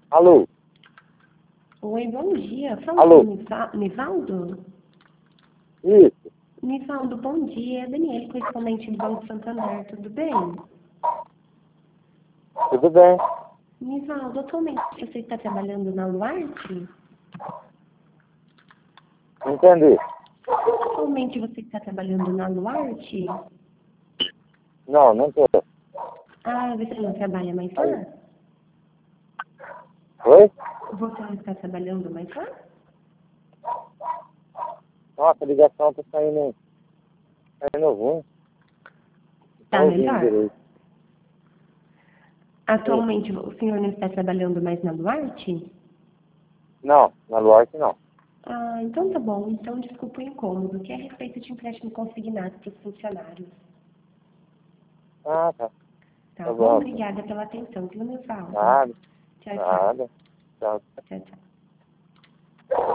Alô? Oi, bom dia. Fala Alô? com Nivaldo? Isso, Nivaldo, bom dia. É Daniele, correspondente do Banco Santander. Tudo bem? tudo bem? Nivaldo, atualmente você está trabalhando na Luarte? Entendi. Atualmente você está trabalhando na Luarte? Não, não tô. Ah, você não trabalha mais lá? Oi? Você não está trabalhando mais lá? Nossa, a ligação tá saindo ruim. Não tô Tá ouvindo melhor? direito. Sim. Atualmente o senhor não está trabalhando mais na Luarte? Não, na Luarte não. Ah, então tá bom. Então desculpa o incômodo, que é a respeito de empréstimo consignado para os funcionários. Ah, tá. Tá Tá bom? bom, então. Obrigada pela atenção, viu, Nivaldo? Nada, Tchau, tchau. nada. Tchau. Tchau, tchau.